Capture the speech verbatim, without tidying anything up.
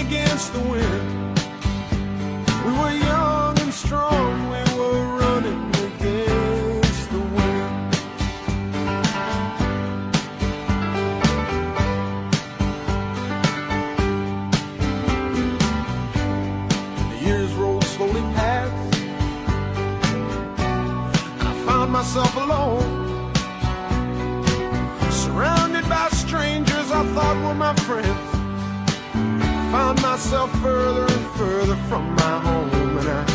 against the wind. We were young and strong, we were running against the wind. And the years rolled slowly past, and I found myself alone, surrounded by strangers I thought were my friends. Found myself further and further from my home, and I